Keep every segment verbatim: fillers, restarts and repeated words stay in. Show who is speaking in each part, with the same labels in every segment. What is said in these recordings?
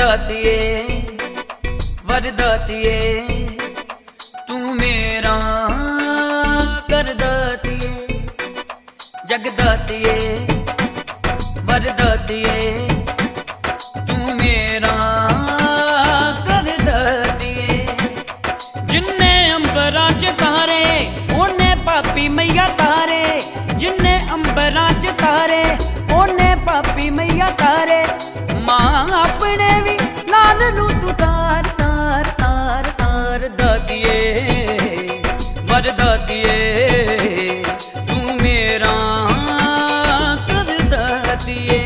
Speaker 1: वरदातिए वरदातिए तू मेरा कर दातिए जगदातिए वरदातिए तू मेरा कर दातिए। जिन्ने अंबरां च तारे ओने पापी मैया तारे, जिन्ने अंबरां च तारे ओने पापी मैया तारे। मां अपने भी लाल नू तू तार तार तार तार दातिए वरदातिए तू मेरा कर दातिए।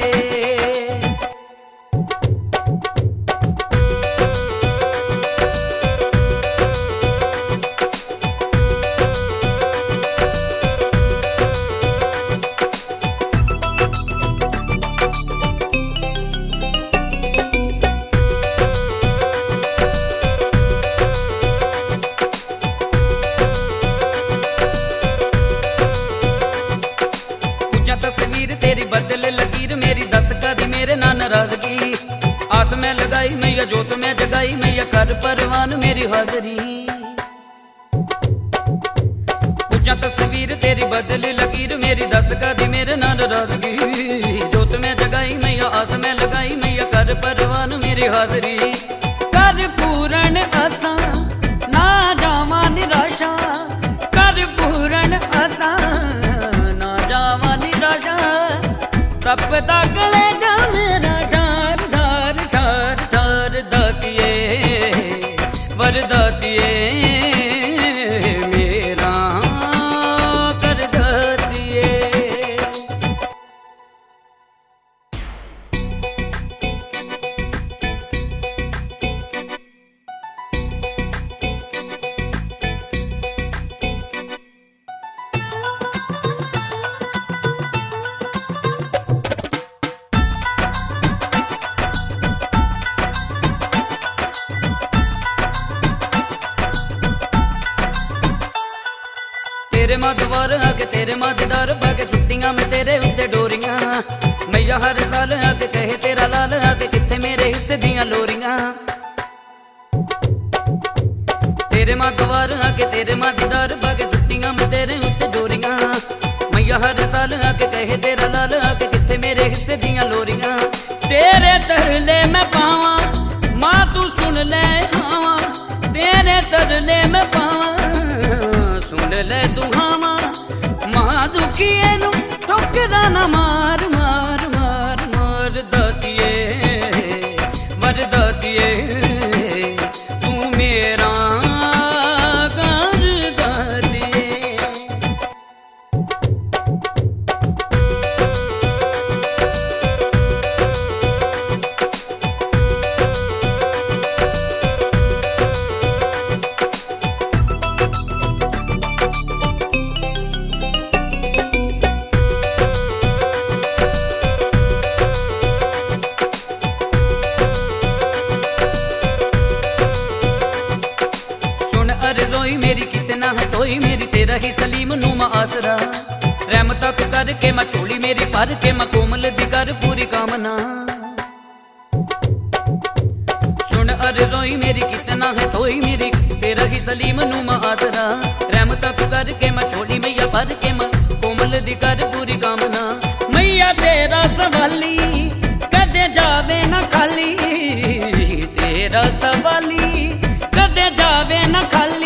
Speaker 1: तस्वीर तेरी बदल लकीर मेरी दस कदी मेरे ना नाराजगी। आस में लगाई मैया जोत में जगाई मैया कर परवान मेरी हाजरी। पूछा तस्वीर तेरी बदल लकीर मेरी दस कदी मेरे ना नाराजगी। जोत में जगाई मैया आस में लगाई मैया कर परवान मेरी हाजरी। कर पूरण आसा ना जावा निराशा, कर पूरण आसा ना जावा निराशा। तपदा कलेजा मेरा ठार ठार ठार ठार दातिए वरदातिए मेरा कर दातिए। तेरे माँ द्वार आके तेरे माँ दीदार भागे सुतियां में तेरे उत्ते डोरियां। मैया हर साल आके कहे तेरा लाल आके किथे मेरे हिस्से दियां लोरियां। तेरे माँ द्वार आके तेरे माँ दीदार भागे सुतियां में तेरे उत्ते डोरियां। मैया हर साल आके कहे तेरा लाल आके किथे मेरे हिस्से दियां लोरियां। तेरे तरले में पावा माँ तू सुन ले हावा, तेरे तरले में पावा सुन ले दुहावा। मां दुखिए नू ठोकरा ना मार मार मार मार दातिए वरदातिए तू मेरा कर दातिए। रज़ोई मेरी कितना है तोई मेरी तेरा ही सलीम नुमा आसरा। रहमता को करके मैं चोली मेरी भर के मैं कोमल दी कर पूरी कामना। सुन रज़ोई मेरी कितना है तोई मेरी तेरा ही सलीम नुमा आसरा। रहमता को करके मैं चोली मैया भर के मैं कोमल दी कर पूरी कामना। मैया तेरा सवाली कदे जावे ना खाली, तेरा सवाली कदे जावे ना खाली।